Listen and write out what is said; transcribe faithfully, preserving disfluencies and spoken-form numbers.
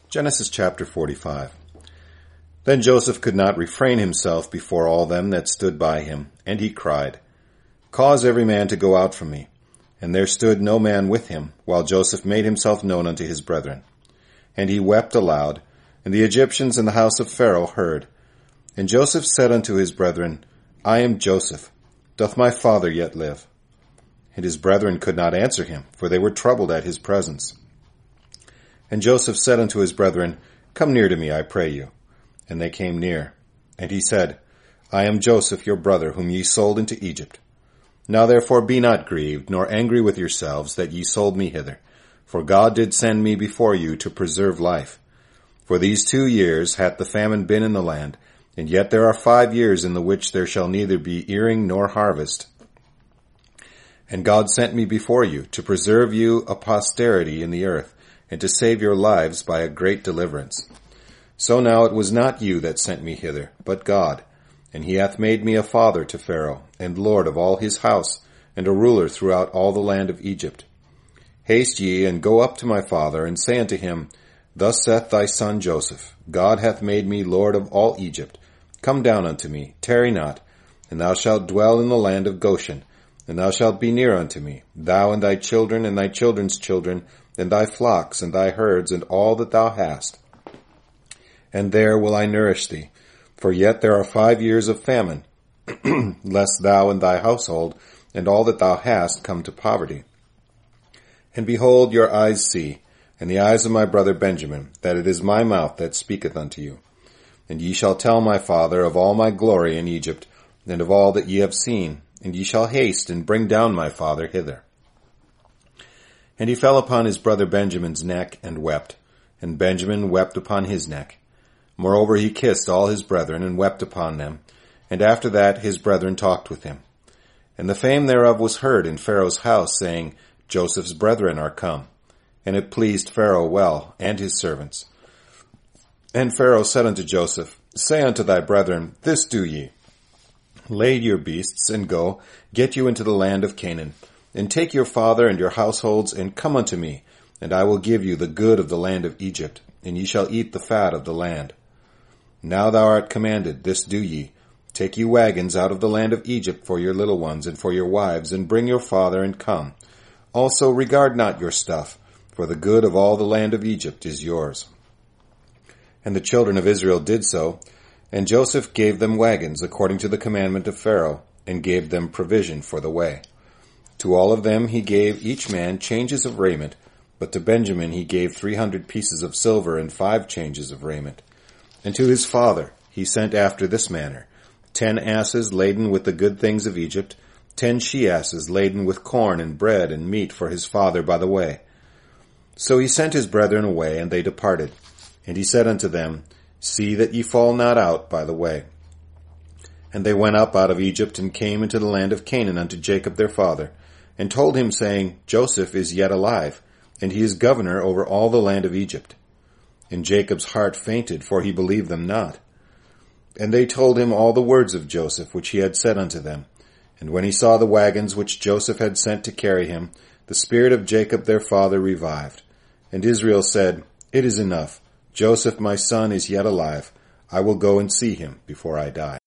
Genesis chapter forty-five. Then Joseph could not refrain himself before all them that stood by him, and he cried, Cause every man to go out from me. And there stood no man with him, while Joseph made himself known unto his brethren. And he wept aloud, and the Egyptians in the house of Pharaoh heard. And Joseph said unto his brethren, I am Joseph. Doth my father yet live? And his brethren could not answer him, for they were troubled at his presence. And Joseph said unto his brethren, Come near to me, I pray you. And they came near. And he said, I am Joseph your brother, whom ye sold into Egypt. Now therefore be not grieved, nor angry with yourselves, that ye sold me hither. For God did send me before you to preserve life. For these two years hath the famine been in the land, and yet there are five years in the which there shall neither be earing nor harvest. And God sent me before you, to preserve you a posterity in the earth, and to save your lives by a great deliverance. So now it was not you that sent me hither, but God. And he hath made me a father to Pharaoh, and lord of all his house, and a ruler throughout all the land of Egypt. Haste ye, and go up to my father, and say unto him, Thus saith thy son Joseph, God hath made me lord of all Egypt. Come down unto me, tarry not, and thou shalt dwell in the land of Goshen, and thou shalt be near unto me, thou and thy children, and thy children's children, and thy flocks, and thy herds, and all that thou hast. And there will I nourish thee. For yet there are five years of famine, lest thou and thy household and all that thou hast come to poverty. And behold, your eyes see, and the eyes of my brother Benjamin, that it is my mouth that speaketh unto you. And ye shall tell my father of all my glory in Egypt, and of all that ye have seen, and ye shall haste and bring down my father hither. And he fell upon his brother Benjamin's neck and wept, and Benjamin wept upon his neck. Moreover, he kissed all his brethren, and wept upon them. And after that his brethren talked with him. And the fame thereof was heard in Pharaoh's house, saying, Joseph's brethren are come. And it pleased Pharaoh well, and his servants. And Pharaoh said unto Joseph, Say unto thy brethren, This do ye. Lay your beasts, and go, get you into the land of Canaan, and take your father and your households, and come unto me, and I will give you the good of the land of Egypt, and ye shall eat the fat of the land. Now thou art commanded, this do ye. Take you wagons out of the land of Egypt for your little ones and for your wives, and bring your father, and come. Also regard not your stuff, for the good of all the land of Egypt is yours. And the children of Israel did so, and Joseph gave them wagons according to the commandment of Pharaoh, and gave them provision for the way. To all of them he gave each man changes of raiment, but to Benjamin he gave three hundred pieces of silver and five changes of raiment. And to his father he sent after this manner, ten asses laden with the good things of Egypt, ten she-asses laden with corn and bread and meat for his father by the way. So he sent his brethren away, and they departed. And he said unto them, See that ye fall not out by the way. And they went up out of Egypt, and came into the land of Canaan unto Jacob their father, and told him, saying, Joseph is yet alive, and he is governor over all the land of Egypt. And Jacob's heart fainted, for he believed them not. And they told him all the words of Joseph, which he had said unto them. And when he saw the wagons which Joseph had sent to carry him, the spirit of Jacob their father revived. And Israel said, It is enough. Joseph my son is yet alive. I will go and see him before I die.